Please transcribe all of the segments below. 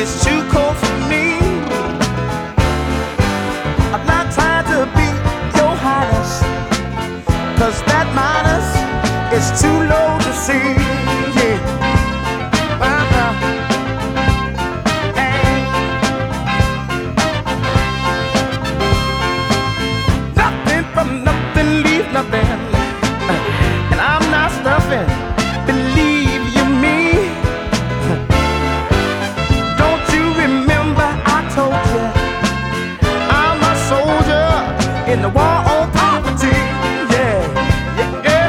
It's too cold for me. I'm not trying to be your highness, 'cause that minus is too low to see. Yeah. Hey. Nothing from nothing, leave nothing. And I'm not stuffing, believe you me. Don't you remember I told you I'm a soldier in the war on poverty? Yeah, yeah, yes.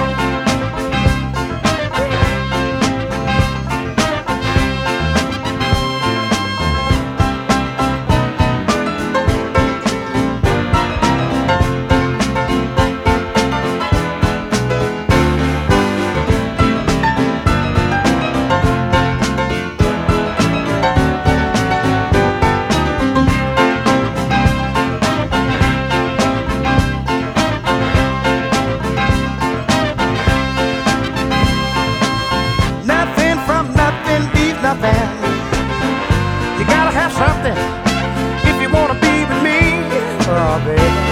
Nothing. You gotta have something if you wanna be with me, oh baby.